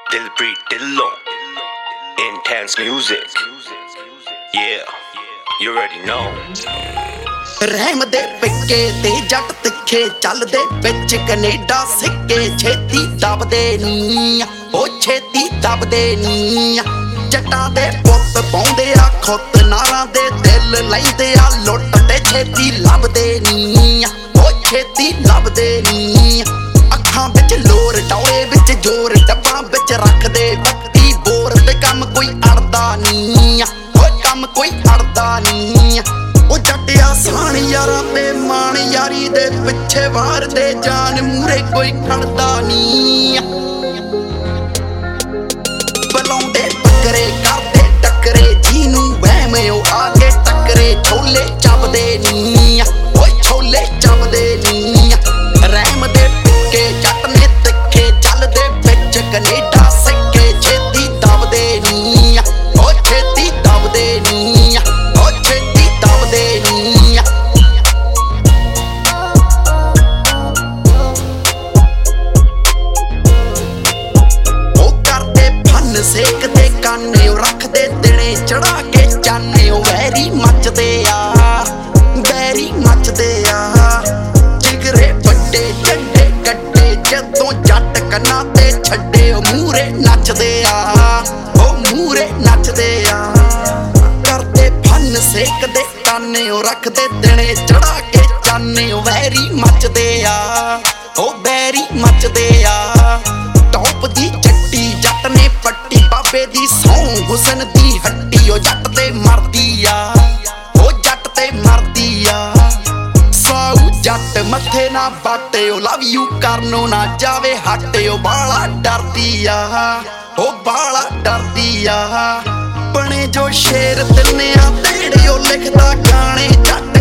Dilpreet Dillon, intense music. Yeah, you already know. ਰਹਿਮ ਦੇ ਪਿੱਕੇ ਤੇ ਜੱਟ ਤਿੱਖੇ ਚੱਲਦੇ ਵਿੱਚ ਕੈਨੇਡਾ ਸਿੱਕੇ ਛੇਤੀ ਦਬਦੇ ਨੀ ਉਹ ਛੇਤੀ ਦਬਦੇ ਨੀ ਜੱਟਾਂ ਦੇ ਪੁੱਤ ਪਾਉਂਦੇ ਆ ਖੁੱਤ ਨਾਰਾਂ ਦੇ ਦਿਲ ਲੈਂਦੇ ਆ ਲੁੱਟ ਤੇ ਛੇਤੀ ਲੱਭਦੇ ਨੀ ਉਹ ਛੇਤੀ ਲੱਭਦੇ ਨੀ ਅੱਖਾਂ ਵਿੱਚ ਲੋਰ ਟੌਲੇ ਵਿੱਚ ਜ਼ੋਰ ਡੱਬਾਂ ਵਿੱਚ ਰੱਖਦੇ ਬੱਤੀ ਬੋਰ ਤੇ ਕੰਮ ਕੋਈ ਅੜਦਾ ਨੀ ਉਹ ਕੰਮ ਕੋਈ ਅੜਦਾ ਨੀ ਉਹ ਜੱਟ ਆਸਾਨ ਯਾਰਾਂ ਤੇ ਮਾਣ ਯਾਰੀ ਦੇ ਪਿੱਛੇ ਵਾਰਦੇ ਜਾਨ ਮੂਰੇ ਕੋਈ ਖੜਦਾ ਨੀ ਬਲਾਉਂਦੇ ਬੱਕਰੇ ਕਰਦੇ ਟੱਕਰੇ ਜਿਹਨੂੰ ਵਹਿਮ ਉਹ ਆ ਕੇ ਟੱਕਰੇ ਛੋਲੇ ਚੱਬਦੇ ਨੀ ਓਏ ਛੋਲੇ ਚੱਬਦੇ ਨੀ ਰਹਿਮ ਦੇ ਪਿੱਕੇ ਜੱਟ ਨੇ ਤਿੱਖੇ ਚੱਲਦੇ ਵਿੱਚ ਕੈਨੇਡਾ ਸਿੱਕੇ ਛੇਤੀ ਦਬਦੇ ਨੀ ਓ ਛੇਤੀ ਦਬਦੇ ਨੀ ਓ ਛੇਤੀ ਦਬਦੇ ਨੀ ਉਹ ਕਰਦੇ ਫਨ ਸੇਕਦੇ ਕਾਨੇ ਉਹ ਰੱਖਦੇ ਦਿਨੇ ਚੜਾ ਕੇ ਚਾਨੇ ਉਹ ਵੈਰੀ ਮੱਚਦੇ ਆ ਵੈਰੀ ਮੱਚਦੇ ਆ ਜਿਗਰੇ ਵੱਡੇ ਝੰਡੇ ਗੱਡੇ ਜਦੋਂ ਜੱਟ ਕੰਨਾਂ ਤੇ ਛੱਡੇ ਉਹ ਮੂਰੇ ਨੱਚਦੇ ਆ ਉਹ ਮੂਰੇ ਨੱਚਦੇ ਆ ਕਰਦੇ ਫਨ ਸੇਕਦੇ ਕਾਨੇ ਉਹ ਰੱਖਦੇ ਦਿਨੇ ਚੜਾ ਕੇ ਚਾਨੇ ਉਹ ਵੈਰੀ ਮੱਚਦੇ ਆ ਉਹ ਵੈਰੀ ਮੱਚਦੇ ਆ ਟੌਪ ਦੀ ਚੱਟੀ ਜੱਟ ਨੇ ਪੱਟੀ ਬਾਬੇ ਦੀ ਸੌਂ ਹੁਸਨ ਦੀ ਹੱਟੀ ਉਹ ਜੱਟ ਤੇ ਮਰਦੀ ਆ ਉਹ ਜੱਟ ਤੇ ਮਰਦੀ ਆ ਸਾਊ ਜੱਟ ਮੱਥੇ ਨਾ ਬਾਟੇ ਉਹ ਲਵ ਯੂ ਕਰਨੋਂ ਨਾ ਜਾਵੇ ਹੱਟੇ ਉਹ ਬਾਲਾ ਡਰਦੀ ਆ ਉਹ ਬਾਲਾ ਡਰਦੀ ਆ ਬਣੇ ਜੋ ਸ਼ੇਰ ਦਿੰਨੇ ਆ ਤੇੜੇ ਉਹ ਲਿਖਦਾ ਗਾਣੇ ਜੱਟ